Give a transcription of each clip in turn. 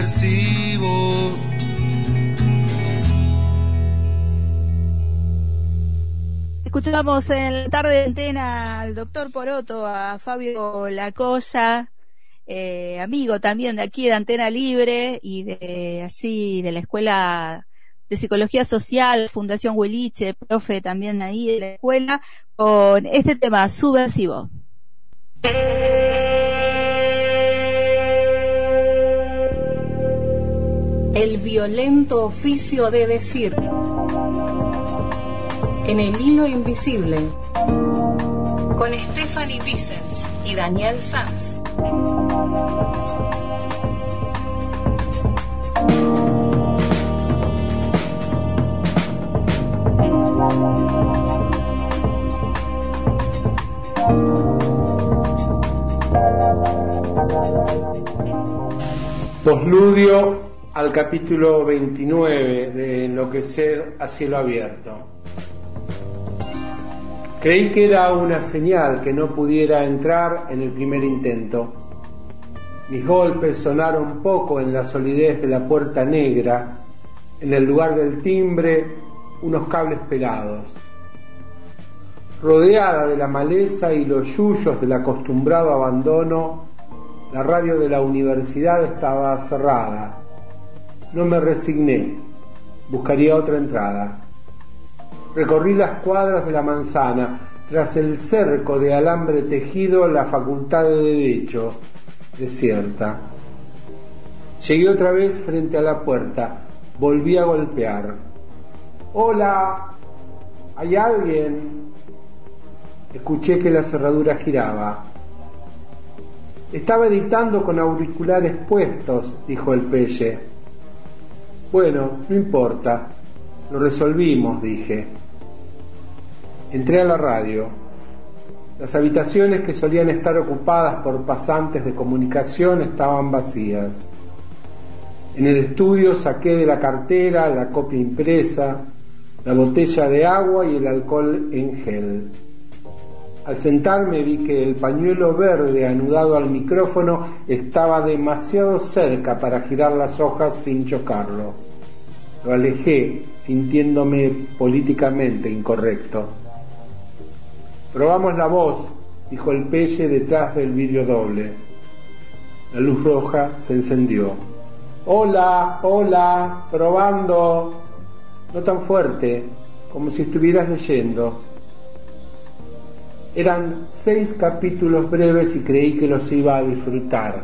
subversivo. Escuchamos en la tarde de antena al doctor Poroto, a Fabio Lacoya, amigo también de aquí de Antena Libre y de allí de la Escuela de Psicología Social, Fundación Huiliche, profe también ahí de la escuela, con este tema subversivo. El violento oficio de decir. En el hilo invisible, con Stephanie Vicens y Daniel Sanz. Posludio al capítulo 29 de Enloquecer a cielo abierto. Creí que era una señal que no pudiera entrar en el primer intento. Mis golpes sonaron poco en la solidez de la puerta negra, en el lugar del timbre unos cables pelados. Rodeada de la maleza y los yuyos del acostumbrado abandono, la radio de la universidad estaba cerrada. No me resigné, buscaría otra entrada. Recorrí las cuadras de la manzana, tras el cerco de alambre tejido, la facultad de Derecho, desierta. Llegué otra vez frente a la puerta, volví a golpear. ¡Hola! ¿Hay alguien? Escuché que la cerradura giraba. Estaba editando con auriculares puestos, dijo el Pelle. Bueno, no importa, lo resolvimos, dije. Entré a la radio. Las habitaciones que solían estar ocupadas por pasantes de comunicación estaban vacías. En el estudio saqué de la cartera la copia impresa, la botella de agua y el alcohol en gel. Al sentarme vi que el pañuelo verde anudado al micrófono estaba demasiado cerca para girar las hojas sin chocarlo. Lo alejé, sintiéndome políticamente incorrecto. Probamos la voz, dijo el Pelle detrás del vidrio doble. La luz roja se encendió. Hola, hola, probando. No tan fuerte, como si estuvieras leyendo. Eran 6 capítulos breves y creí que los iba a disfrutar.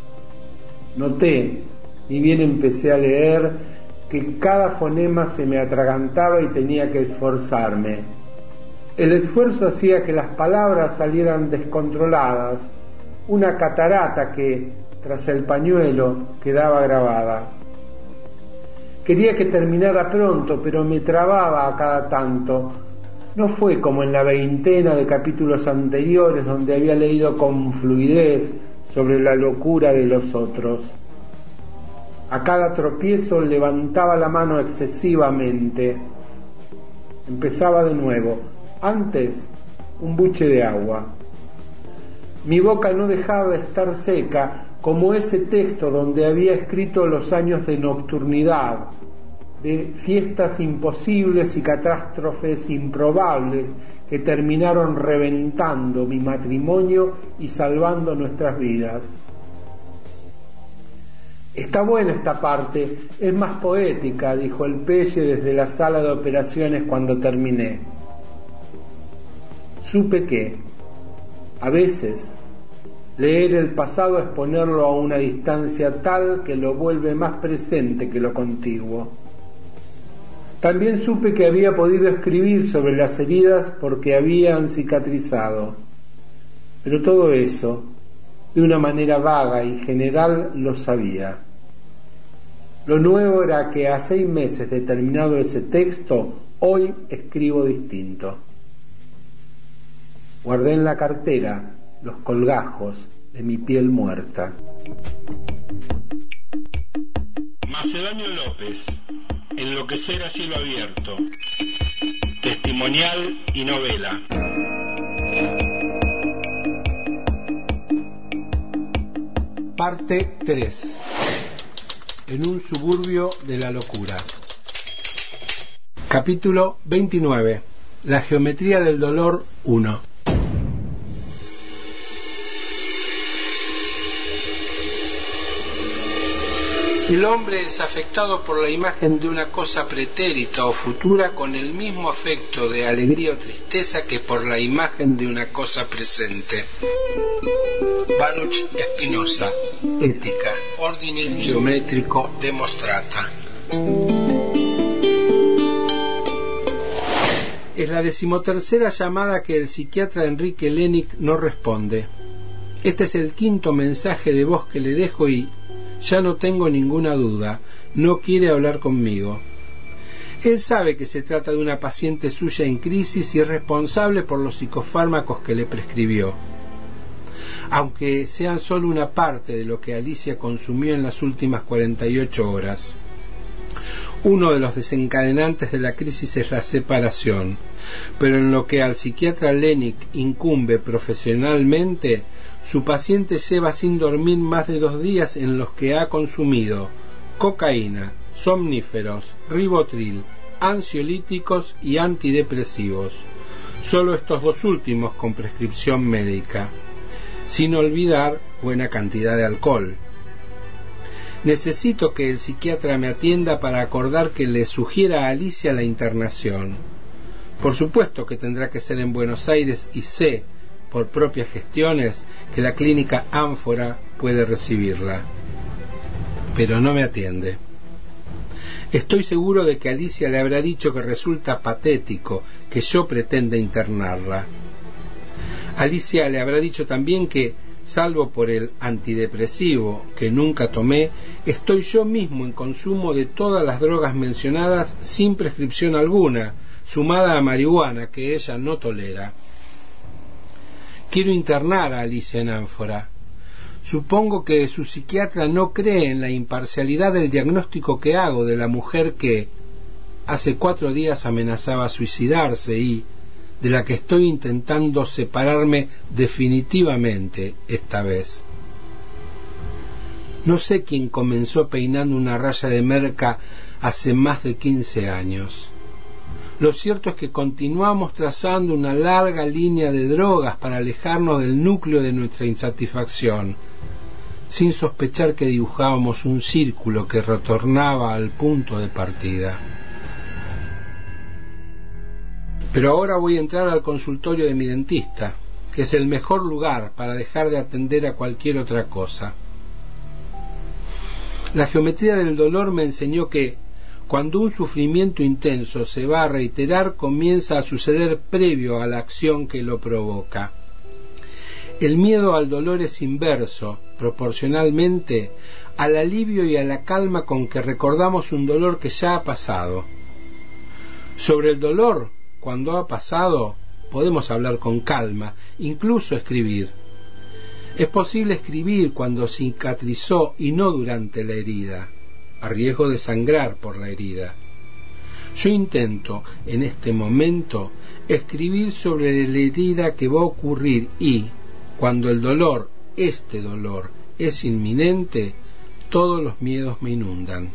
Noté, ni bien empecé a leer, que cada fonema se me atragantaba y tenía que esforzarme. El esfuerzo hacía que las palabras salieran descontroladas, una catarata que, tras el pañuelo, quedaba grabada. Quería que terminara pronto, pero me trababa a cada tanto. No fue como en la veintena de capítulos anteriores donde había leído con fluidez sobre la locura de los otros. A cada tropiezo levantaba la mano excesivamente. Empezaba de nuevo. Antes, un buche de agua. Mi boca no dejaba de estar seca, como ese texto donde había escrito los años de nocturnidad, de fiestas imposibles y catástrofes improbables que terminaron reventando mi matrimonio y salvando nuestras vidas. Está buena esta parte, es más poética, dijo el Pelle desde la sala de operaciones cuando terminé. Supe que, a veces, leer el pasado es ponerlo a una distancia tal que lo vuelve más presente que lo contiguo. También supe que había podido escribir sobre las heridas porque habían cicatrizado. Pero todo eso, de una manera vaga y general, lo sabía. Lo nuevo era que a 6 meses de terminado ese texto, hoy escribo distinto. Guardé en la cartera los colgajos de mi piel muerta. Macedonio López, Enloquecer a cielo abierto, testimonial y novela. Parte 3. en un suburbio de la locura. Capítulo 29. La geometría del dolor 1. El hombre es afectado por la imagen de una cosa pretérita o futura con el mismo afecto de alegría o tristeza que por la imagen de una cosa presente. Baruch Spinoza, Ética, Ordine Geometrico Demonstrata. Es la 13ª llamada que el psiquiatra Enrique Lenick no responde. Este es el 5º mensaje de voz que le dejo y ya no tengo ninguna duda, no quiere hablar conmigo. Él sabe que se trata de una paciente suya en crisis y es responsable por los psicofármacos que le prescribió. Aunque sean solo una parte de lo que Alicia consumió en las últimas 48 horas. Uno de los desencadenantes de la crisis es la separación, pero en lo que al psiquiatra Lenick incumbe profesionalmente, su paciente lleva sin dormir más de 2 días en los que ha consumido cocaína, somníferos, ribotril, ansiolíticos y antidepresivos, solo estos 2 últimos con prescripción médica, sin olvidar buena cantidad de alcohol. Necesito que el psiquiatra me atienda para acordar que le sugiera a Alicia la internación. Por supuesto que tendrá que ser en Buenos Aires y sé, por propias gestiones, que la clínica Ánfora puede recibirla. Pero no me atiende. Estoy seguro de que Alicia le habrá dicho que resulta patético que yo pretenda internarla. Alicia le habrá dicho también que, salvo por el antidepresivo que nunca tomé, estoy yo mismo en consumo de todas las drogas mencionadas sin prescripción alguna, sumada a marihuana que ella no tolera. Quiero internar a Alicia en Ánfora. Supongo que su psiquiatra no cree en la imparcialidad del diagnóstico que hago de la mujer que hace 4 días amenazaba suicidarse y de la que estoy intentando separarme definitivamente esta vez. No sé quién comenzó peinando una raya de merca hace más de 15 años. Lo cierto es que continuamos trazando una larga línea de drogas para alejarnos del núcleo de nuestra insatisfacción, sin sospechar que dibujábamos un círculo que retornaba al punto de partida. Pero ahora voy a entrar al consultorio de mi dentista, que es el mejor lugar para dejar de atender a cualquier otra cosa. La geometría del dolor me enseñó que cuando un sufrimiento intenso se va a reiterar, comienza a suceder previo a la acción que lo provoca. El miedo al dolor es inverso, proporcionalmente, al alivio y a la calma con que recordamos un dolor que ya ha pasado. Sobre el dolor, cuando ha pasado, podemos hablar con calma, incluso escribir. Es posible escribir cuando cicatrizó y no durante la herida, a riesgo de sangrar por la herida. Yo intento, en este momento, escribir sobre la herida que va a ocurrir y, cuando el dolor, este dolor, es inminente, todos los miedos me inundan.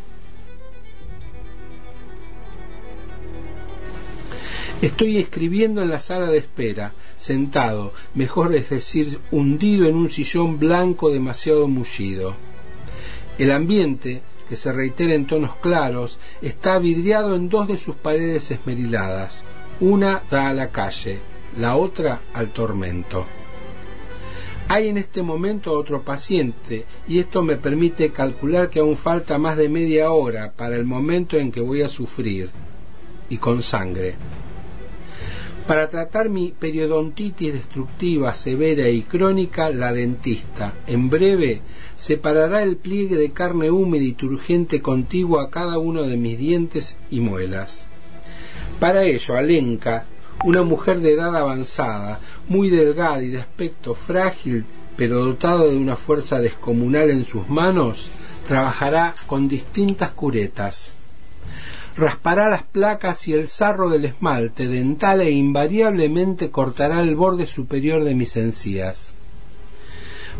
Estoy escribiendo en la sala de espera, sentado, mejor es decir, hundido en un sillón blanco demasiado mullido. El ambiente, que se reitera en tonos claros, está vidriado en 2 de sus paredes esmeriladas. Una da a la calle, la otra al tormento. Hay en este momento otro paciente, y esto me permite calcular que aún falta más de media hora para el momento en que voy a sufrir, y con sangre. Para tratar mi periodontitis destructiva, severa y crónica, la dentista, en breve, separará el pliegue de carne húmeda y turgente contiguo a cada uno de mis dientes y muelas. Para ello, Alenka, una mujer de edad avanzada, muy delgada y de aspecto frágil, pero dotada de una fuerza descomunal en sus manos, trabajará con distintas curetas. Raspará las placas y el sarro del esmalte dental e invariablemente cortará el borde superior de mis encías.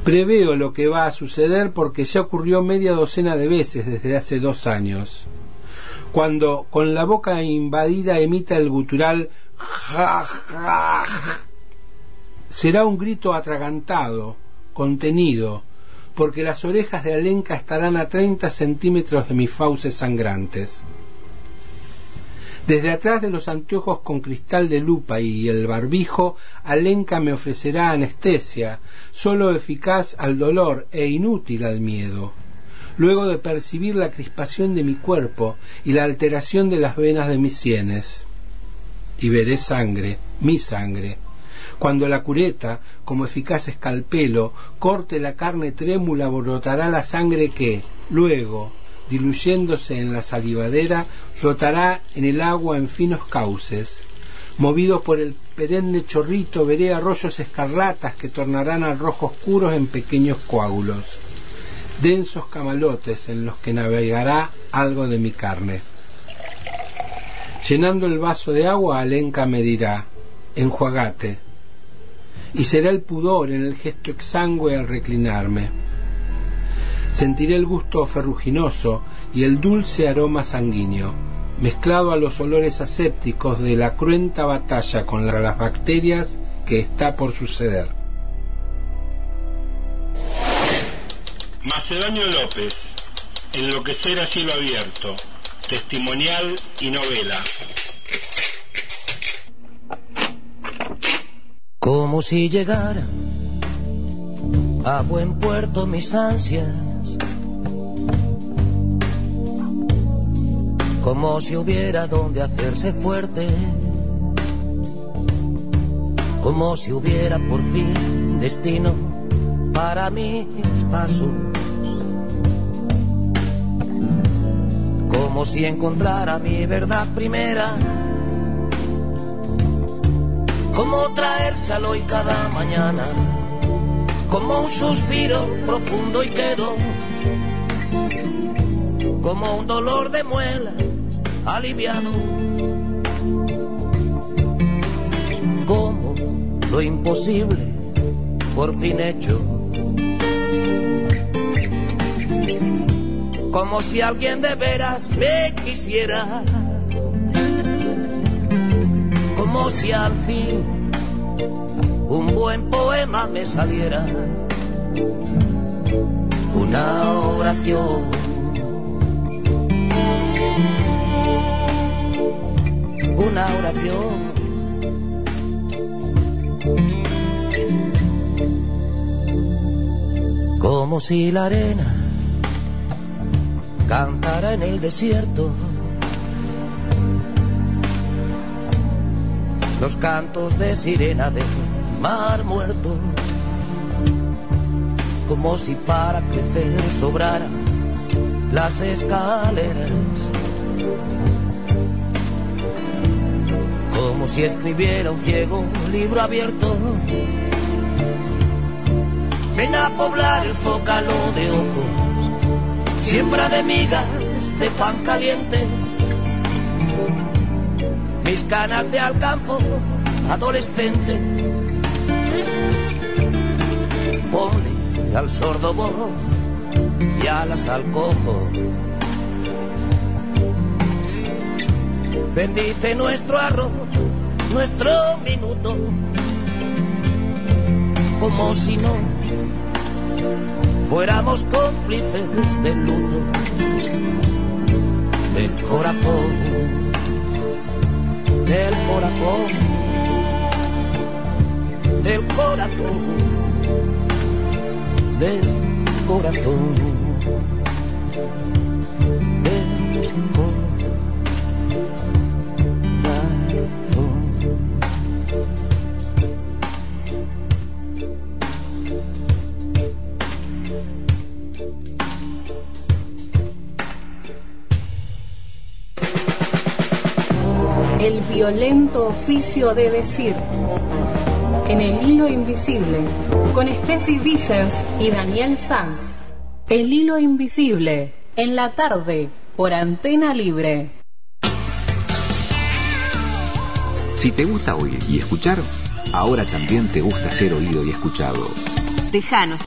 Preveo lo que va a suceder porque ya ocurrió media docena de veces desde hace 2 años. Cuando con la boca invadida emita el gutural ja, ja, será un grito atragantado, contenido, porque las orejas de Alenka estarán a 30 centímetros de mis fauces sangrantes. Desde atrás de los anteojos con cristal de lupa y el barbijo, Alenka me ofrecerá anestesia, sólo eficaz al dolor e inútil al miedo. Luego de percibir la crispación de mi cuerpo y la alteración de las venas de mis sienes. Y veré sangre, mi sangre. Cuando la cureta, como eficaz escalpelo, corte la carne trémula, brotará la sangre que, luego, diluyéndose en la salivadera, flotará en el agua en finos cauces. Movido por el perenne chorrito, veré arroyos escarlatas que tornarán al rojo oscuros en pequeños coágulos, densos camalotes en los que navegará algo de mi carne. Llenando el vaso de agua, Alenka me dirá: enjuagate. Y será el pudor en el gesto exangüe al reclinarme. Sentiré el gusto ferruginoso y el dulce aroma sanguíneo, mezclado a los olores asépticos de la cruenta batalla contra las bacterias que está por suceder. Macedonio López, Enloquecer a cielo abierto, testimonial y novela. Como si llegara a buen puerto mis ansias, como si hubiera donde hacerse fuerte, como si hubiera por fin destino para mis pasos, como si encontrara mi verdad primera, como traérselo hoy cada mañana, como un suspiro profundo y quedo, como un dolor de muela aliviado, como lo imposible por fin hecho, como si alguien de veras me quisiera, como si al fin un buen poema me saliera, una oración, una oración. Como si la arena cantara en el desierto los cantos de sirena del mar muerto, como si para crecer sobraran las escaleras, como si escribiera un ciego un libro abierto. Ven a poblar el zócalo de ojos, siembra de migas de pan caliente, mis canas de alcanzo adolescente. Ponle al sordo voz y alas al cojo. Bendice nuestro arroz, nuestro minuto, como si no fuéramos cómplices del luto del corazón, del corazón, del corazón, del corazón, del corazón. El violento oficio de decir. En el hilo invisible, con Steffi Vicens y Daniel Sanz. El hilo invisible, en la tarde, por Antena Libre. Si te gusta oír y escuchar, ahora también te gusta ser oído y escuchado. Dejanos